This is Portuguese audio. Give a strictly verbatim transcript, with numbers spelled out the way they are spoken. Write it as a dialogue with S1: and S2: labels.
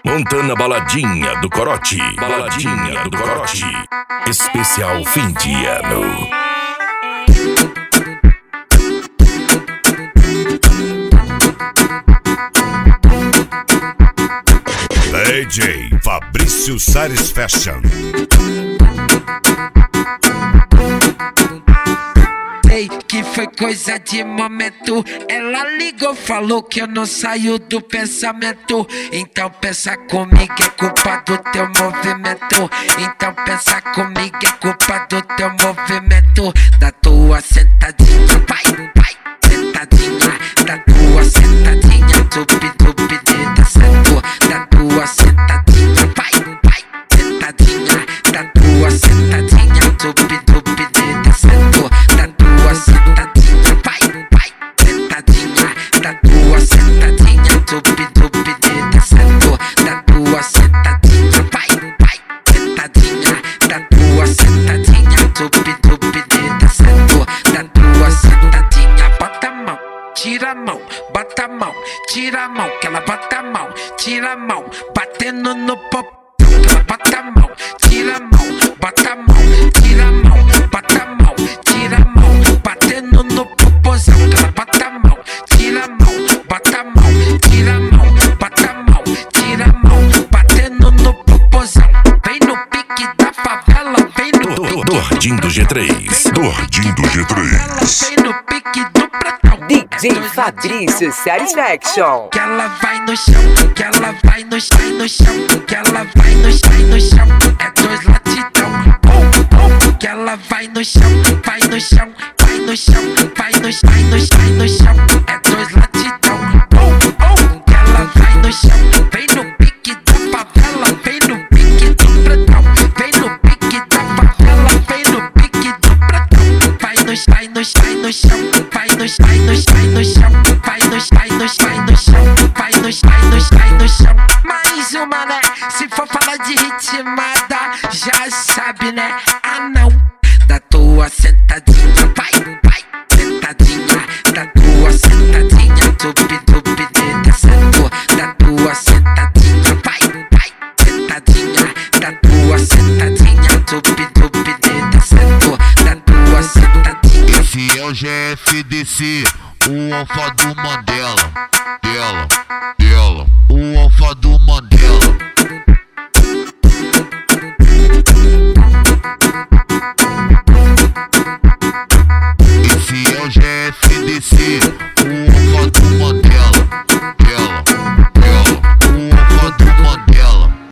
S1: Montana Baladinha do Corote. Baladinha do Corote. Especial fim de ano.
S2: D J Fabrício Sares Fashion.
S3: Ei, que foi coisa de momento. Ela ligou, falou que eu não saio do pensamento. Então pensa comigo, é culpa do teu movimento. Então pensa comigo, é culpa do teu movimento. Da tua sentadinha, vai, vai, sentadinha. Da tua sentadinha, tupi, tupi, dita, sentou. Da tua sentadinha, vai, vai, sentadinha. Da tua sentadinha, tupi, tupi, dita, sentou. Da tua sentadinha, vai, vai, sentadinha. Da tua sentadinha, tupi, tupi, dita, sentou. Da tua sentadinha, vai, vai, sentadinha. Da tua sentadinha, tupi, tupi, dita, sentou. Da tua sentadinha, bota a mão, tira a mão, bota a mão, tira a mão, que ela bota a mão, tira a mão, batendo no popô, que ela bota a mão, tira a mão, bota a mão, tira a mão, bota a mão, tira a mão, batendo no popozão, que ela bota a mão, tira a mão, bota a mão, tira a mão, bota a mão, tira a mão, batendo no popozão. Vem no pique da favela, vem no pique
S1: do Ardinho do G três. Do Ardinho do G três.
S3: Vem no pique do Pretão.
S4: D J Fabrício Satisfaction.
S3: Que ela vai no chão, que ela vai no chão, no chão, que ela vai no chão, no chão, é dois latidão. Oh, oh, que ela vai no chão, vai no chão, vai no chão, vai no chão, vai no chão, no chão, é dois latidão. Oh, oh, que ela vai no chão, vem no pique da favela, vem no pique do Pretão, vem no pique da favela, vem no pique do Pretão. Vai no chão, vai no chão, no chão, vai no chão, vai no chão, no chão, vai no chão, vai no chão, no chão, vai no chão, no chão, no chão. Mais uma, né? Se for falar de ritmada, já sabe, né? Ah, não. Da tua sentadinha, vai, vai, sentadinha. Da tua sentadinha, tupi, tupi, dita, sentou. Da tua sentadinha, vai, vai, sentadinha. Da tua sentadinha, tupi, tupi, dita, sentou. Da tua sentadinha.
S5: Esse é o G F D C, o alfa do Mandela.